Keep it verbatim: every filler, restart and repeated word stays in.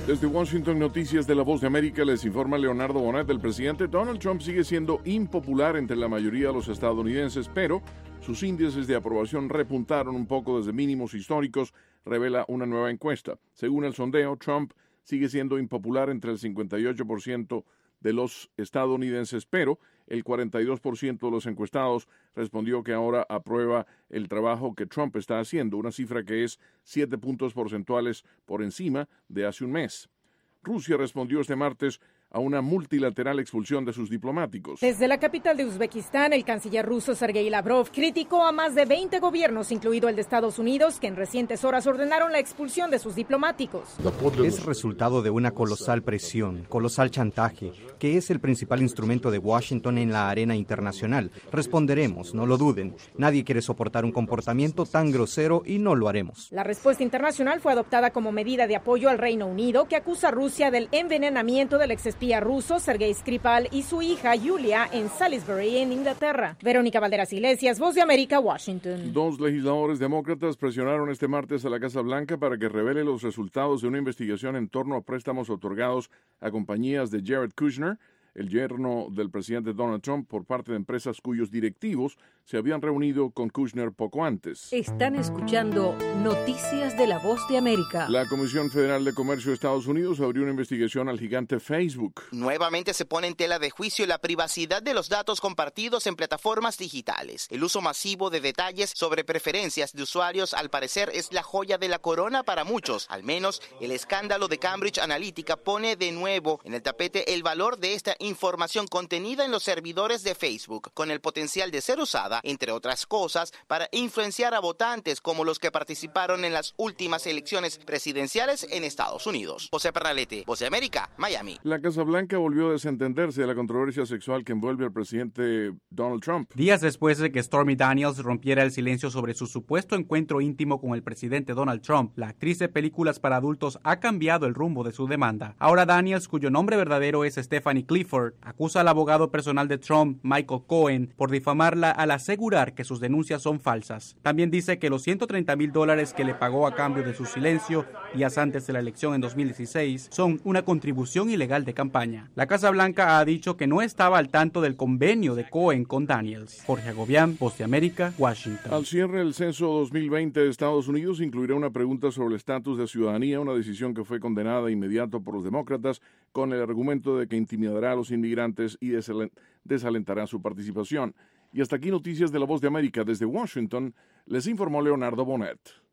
Desde Washington, Noticias de la Voz de América, les informa Leonardo Bonet. El presidente Donald Trump sigue siendo impopular entre la mayoría de los estadounidenses, pero sus índices de aprobación repuntaron un poco desde mínimos históricos, revela una nueva encuesta. Según el sondeo, Trump sigue siendo impopular entre el cincuenta y ocho por ciento de los estadounidenses, pero el cuarenta y dos por ciento de los encuestados respondió que ahora aprueba el trabajo que Trump está haciendo, una cifra que es siete puntos porcentuales por encima de hace un mes. Rusia respondió este martes a una multilateral expulsión de sus diplomáticos. Desde la capital de Uzbekistán, el canciller ruso Sergei Lavrov criticó a más de veinte gobiernos, incluido el de Estados Unidos, que en recientes horas ordenaron la expulsión de sus diplomáticos. Es resultado de una colosal presión, colosal chantaje, que es el principal instrumento de Washington en la arena internacional. Responderemos, no lo duden. Nadie quiere soportar un comportamiento tan grosero y no lo haremos. La respuesta internacional fue adoptada como medida de apoyo al Reino Unido, que acusa a Rusia del envenenamiento del exespía ruso Sergei Skripal y su hija Yulia en Salisbury, en Inglaterra. Verónica Valderas Iglesias, Voz de América, Washington. Dos legisladores demócratas presionaron este martes a la Casa Blanca para que revele los resultados de una investigación en torno a préstamos otorgados a compañías de Jared Kushner, el yerno del presidente Donald Trump, por parte de empresas cuyos directivos se habían reunido con Kushner poco antes. Están escuchando Noticias de la Voz de América. La Comisión Federal de Comercio de Estados Unidos abrió una investigación al gigante Facebook. Nuevamente se pone en tela de juicio la privacidad de los datos compartidos en plataformas digitales. El uso masivo de detalles sobre preferencias de usuarios al parecer es la joya de la corona para muchos. Al menos el escándalo de Cambridge Analytica pone de nuevo en el tapete el valor de esta información contenida en los servidores de Facebook, con el potencial de ser usada, entre otras cosas, para influenciar a votantes como los que participaron en las últimas elecciones presidenciales en Estados Unidos. José Pernalete, Voz de América, Miami. La Casa Blanca volvió a desentenderse de la controversia sexual que envuelve al presidente Donald Trump. Días después de que Stormy Daniels rompiera el silencio sobre su supuesto encuentro íntimo con el presidente Donald Trump, la actriz de películas para adultos ha cambiado el rumbo de su demanda. Ahora Daniels, cuyo nombre verdadero es Stephanie Clifford, acusa al abogado personal de Trump, Michael Cohen, por difamarla al asegurar que sus denuncias son falsas. También dice que los ciento treinta mil dólares que le pagó a cambio de su silencio días antes de la elección en dos mil dieciséis son una contribución ilegal de campaña. La Casa Blanca ha dicho que no estaba al tanto del convenio de Cohen con Daniels. Jorge Agobián, Voz de América, Washington. Al cierre del censo dos mil veinte de Estados Unidos incluirá una pregunta sobre el estatus de ciudadanía, una decisión que fue condenada de inmediato por los demócratas con el argumento de que intimidará a los inmigrantes y desalentará su participación. Y hasta aquí Noticias de la Voz de América. Desde Washington les informó Leonardo Bonet.